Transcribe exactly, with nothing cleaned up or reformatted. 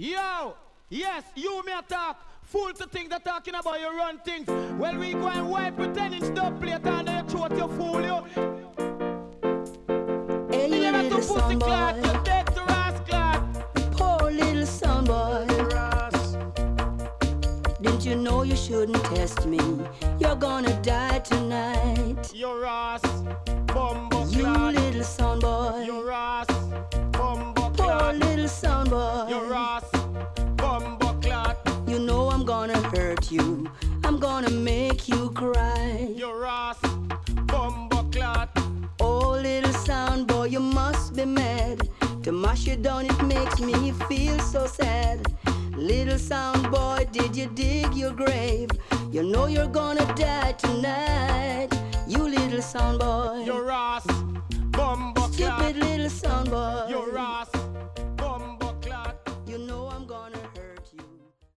Yo, yes, you may talk. Fool to think they're talking about you run things. Well, we go and wipe with ten inch dub plate and your throat, you fool, you. Hey, you never little to pussy son clot, boy. you dead to ass clot. Poor little son boy. Didn't you know you shouldn't test me? You're gonna die tonight. Your ass, bumbo You clot. little son boy. Your ass, bumbo Poor clot. little son boy. Your ass, bumbo clot. You know I'm gonna hurt you. I'm gonna make you cry. Your ass, bumbo clot. Oh, little sound boy, you must be mad. To mash you down, it makes me feel so sad. Little sound boy, did you dig your grave? You know you're gonna die tonight. You little sound boy. Your ass, bumbo clot. Stupid little sound boy. Your ass.